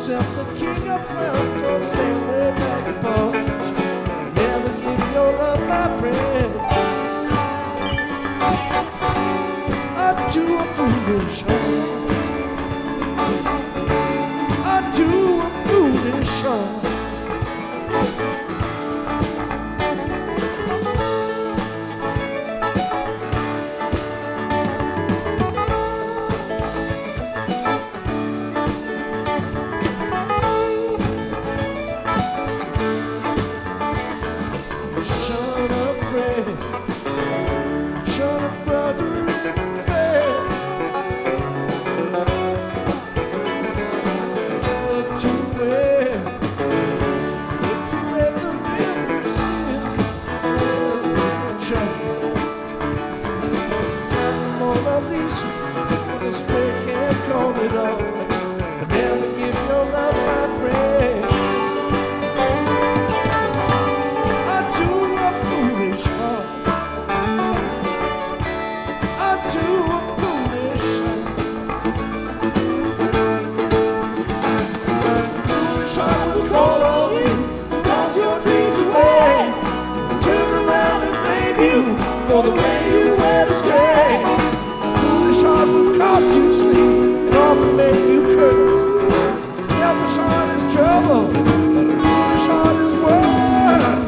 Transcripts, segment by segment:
yourself the king of clowns, so stand way back and punch. Never give your love, my friend, unto a foolish heart, unto a foolish heart. Shun a friend, shun a brother and friend. Look to where the river's in. Shun. Find all of these, this way can't call it all. But never give your love, my friend. For the way you went astray, foolish heart would cost you sleep and often make you curse. Selfish heart is trouble, but a foolish heart is worse.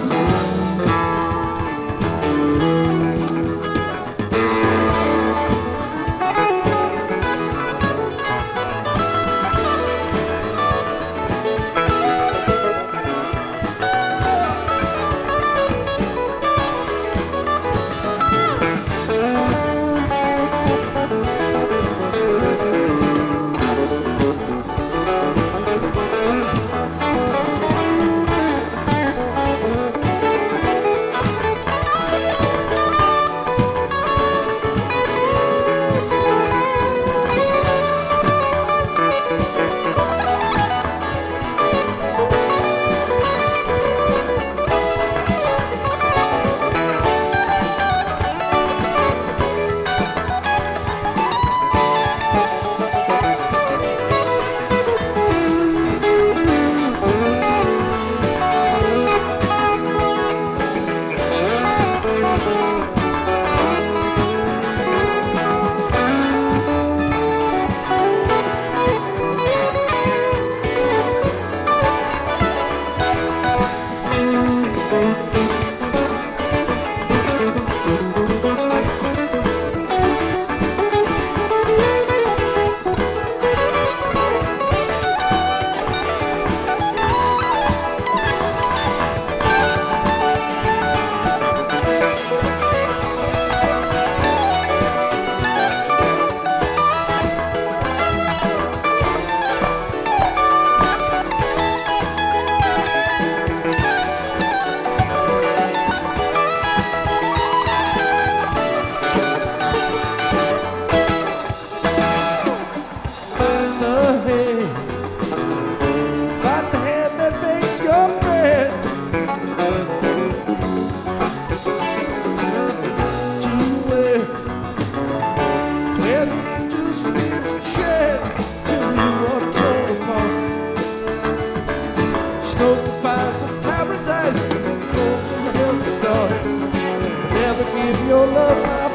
Paradise, cold from the heaven's door. Never give your love, my